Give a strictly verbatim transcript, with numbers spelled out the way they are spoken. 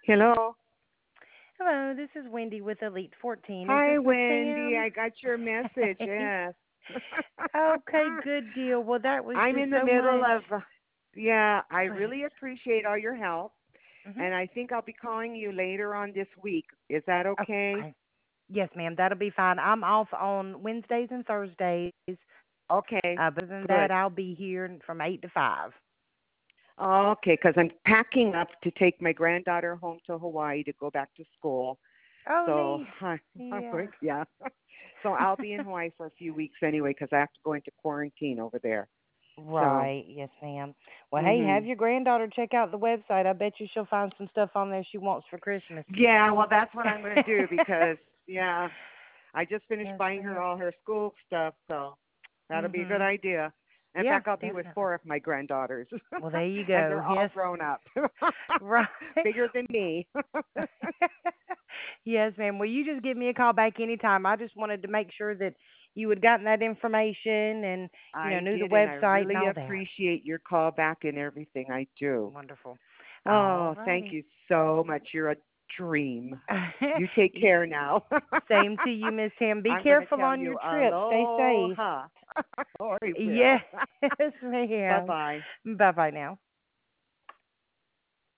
Hello. Hello, this is Wendy with Elite fourteen. Is this Hi, Miss Wendy. Pam? I got your message. Hey. Yes. Okay, good deal. Well, that was I'm just in the so middle much. of, uh, yeah, I Go ahead. really appreciate all your help. Mhm. And I think I'll be calling you later on this week. Is that okay? Okay. Yes, ma'am. That'll be fine. I'm off on Wednesdays and Thursdays. Okay, Uh, but other than that, good. I'll be here from eight to five. Okay, because I'm packing up to take my granddaughter home to Hawaii to go back to school. Oh, So, neat. I, I'm Yeah. going, yeah. So I'll be in Hawaii for a few weeks anyway because I have to go into quarantine over there. So, Right. Yes, ma'am. Well, hey, have mhm. your granddaughter check out the website. I bet you she'll find some stuff on there she wants for Christmas. Yeah, well, that's what I'm going to do because, yeah, I just finished Yes, buying her ma'am. all her school stuff, so that'll be a good Mhm. idea. In Yeah, fact, I'll be with definitely. four of my granddaughters, Well, there you and go. they're all Yes. grown up, Right. bigger than me. Yes, ma'am. Well, you just give me a call back anytime. I just wanted to make sure that you had gotten that information and, you know, I knew the did, and I website and really all that. appreciate your call back and everything I do. Wonderful. All Oh, thank righty. you so much. You're a dream. You take care now. Same to you, Miss Tam. Be I'm going to careful tell on your you trip. Stay safe. aloha. Oh, I will. Yes, ma'am. Bye-bye. Bye bye now.